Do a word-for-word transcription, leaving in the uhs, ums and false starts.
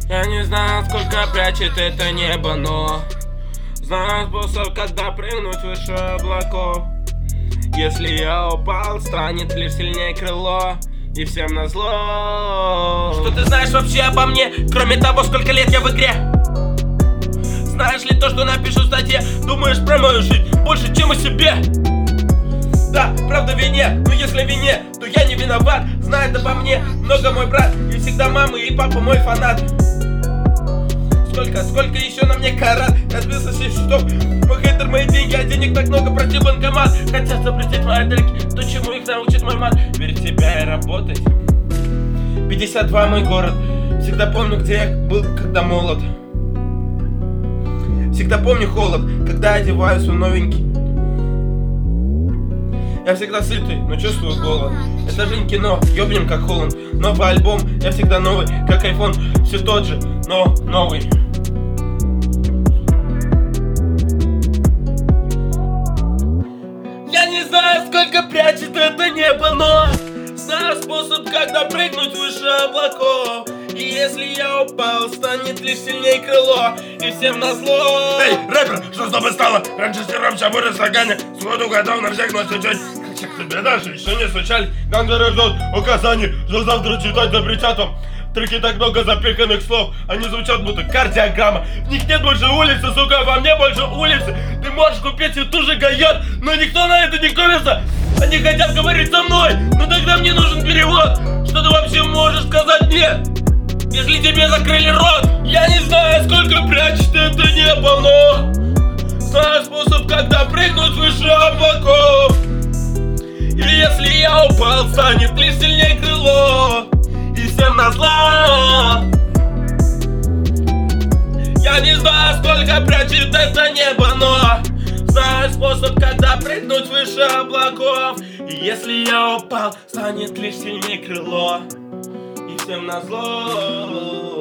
Я не знаю, сколько прячет это небо, но знаю способ, когда прыгнуть выше облаков. Если я упал, станет лишь сильнее крыло, и всем назло. Что ты знаешь вообще обо мне, кроме того, сколько лет я в игре? Знаешь ли то, что напишу в статье? Думаешь про мою жизнь больше, чем о себе? Да, правда в вине, но если в вине, то я не виноват. Знает обо мне много мой брат, и всегда мама и папа мой фанат. Сколько, сколько еще на мне карат? Я сбился с счетов, мой хейтер, мои деньги, а денег так много, пройти банкомат. Хотят запретить мои треки, то чему их научит мой мат. Верить в себя и работать. пятьдесят два мой город, всегда помню, где я был, когда молод. Всегда помню холод, когда одеваю свой новенький. Я всегда сытый, но чувствую голод. Это же не кино, ёбнем как Холланд. Новый альбом, я всегда новый, как айфон. Все тот же, но новый. Я не знаю, сколько прячет это небо, но знаю способ, когда прыгнуть выше облаков. И если я упал, станет лишь сильнее крыло, и всем назло. Эй, рэпер, что с тобой стало? Раньше стером чабуры в стакане, сходу готов на всех ночь чуть. К тебе даже еще не стучали. Гангеры ждут указаний, что завтра читать запретят вам. В треке так много запиханных слов, они звучат будто кардиограмма. В них нет больше улицы, сука, во мне больше улицы. Ты можешь купить и ту же гайот, но никто на это не купится. Они хотят говорить со мной, но тогда мне нужен перевод. Что ты вообще можешь сказать мне, если тебе закрыли рот? Я не знаю, сколько прячет это небо, но знаю способ, когда прыгнуть выше облаков. И если я упал, станет лишь сильнее крыло, и всем назло. Я не знаю, сколько прячет это небо, но знаю способ, когда прыгнуть выше облаков. И если я упал, станет лишь сильнее крыло, и всем назло.